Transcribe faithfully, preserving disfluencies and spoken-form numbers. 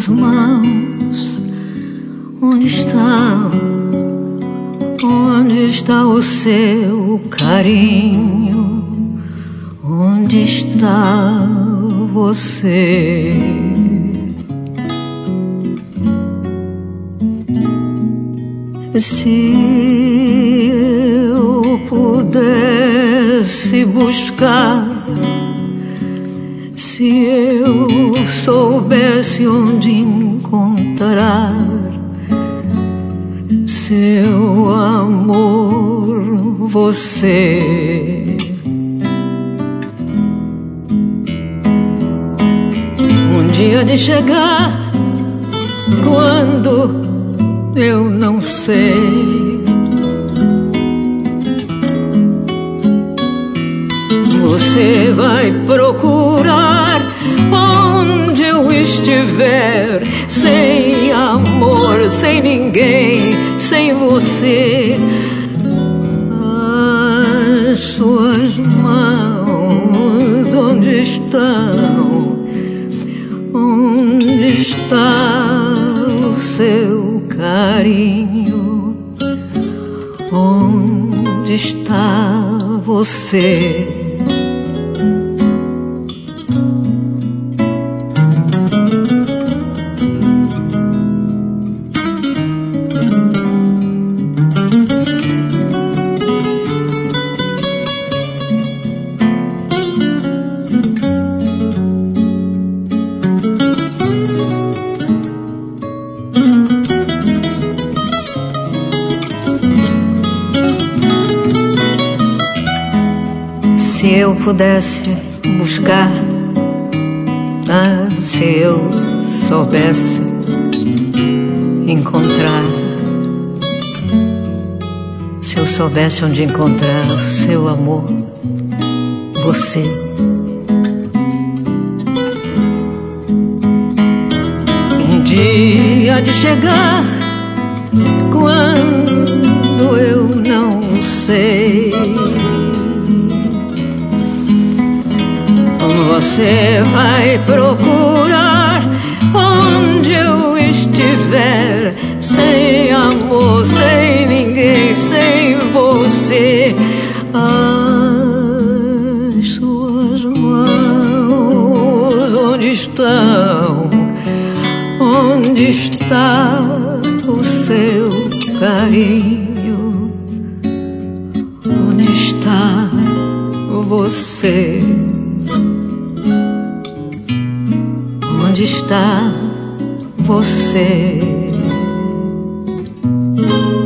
suas mãos? Onde está? Onde está o seu carinho? Onde está você? Se eu pudesse buscar, se eu soubesse onde encontrar seu amor, você. Um dia de chegar, quando eu não sei, você vai procurar onde eu estiver, sem amor, sem ninguém, sem você. As suas mãos, onde estão? Onde está o seu carinho? Onde está você? Se eu pudesse buscar, ah, se eu soubesse encontrar, se eu soubesse onde encontrar o seu amor, você. Um dia de chegar, quando eu não sei, você vai procurar onde eu estiver, sem amor, sem ninguém, sem você. As suas mãos, onde estão? Onde está o seu carinho? Onde está você? Onde está você?